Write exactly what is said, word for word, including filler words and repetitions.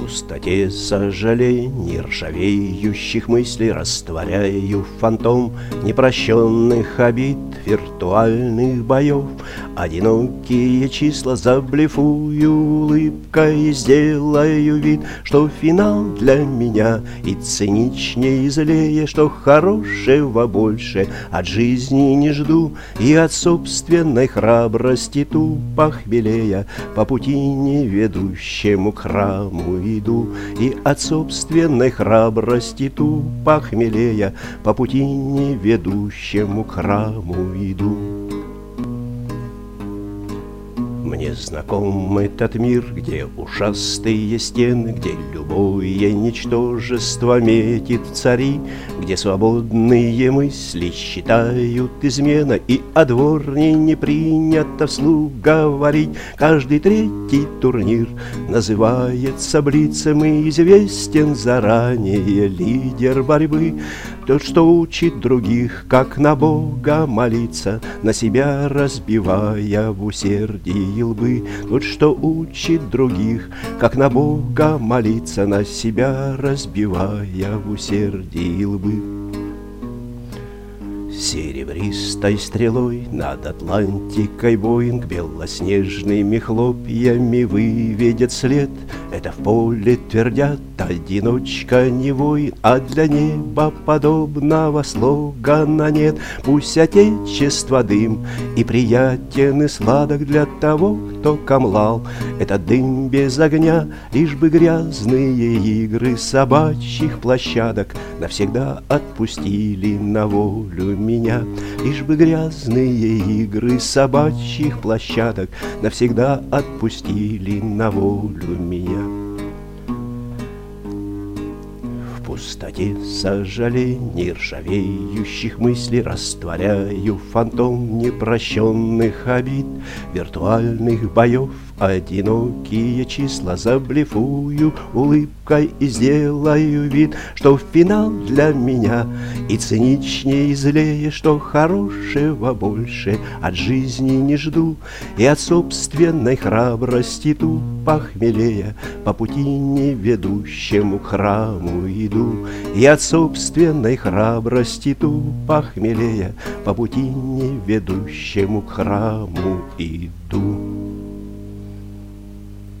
пустоте сожалений, ржавеющих мыслей растворяю фантом непрощенных обид, виртуальных боев. Одинокие числа заблефую улыбкой, сделаю вид, что финал для меня и циничнее, и злее, что хорошего больше от жизни не жду, и от собственной храбрости тупо хмелея по пути не ведущему к храму иду, и от собственной храбрости тупо хмелея по пути не ведущему к храму иду. Мне знаком этот мир, где ушастые стены, где любое ничтожество метит цари, где свободные мысли считают измена, и о дворне не принято вслух говорить. Каждый третий турнир называется блицем, и известен заранее лидер борьбы. Тот, что учит других, как на Бога молиться, на себя разбивая в усердии лбы. Тот, что учит других, как на Бога молиться, на себя разбивая в усердии лбы. Серебристой стрелой над Атлантикой Боинг белоснежными хлопьями выведет след. Это в поле твердят: одиночка не воин, а для неба подобного слогана нет. Пусть отечество дым и приятен и сладок для того, кто камлал. Это дым без огня, лишь бы грязные игры собачьих площадок навсегда отпустили на волю меня. Лишь бы грязные игры собачьих площадок навсегда отпустили на волю меня. В пустоте сожалений, ржавеющих мыслей растворяю фантом непрощенных обид, виртуальных боев. Одинокие числа заблефую улыбкой и сделаю вид, что финал для меня и циничнее, и злее, что хорошего больше от жизни не жду, и от собственной храбрости тупо хмелея по пути не ведущему к храму иду, и от собственной храбрости тупо хмелея по пути не ведущему к храму иду.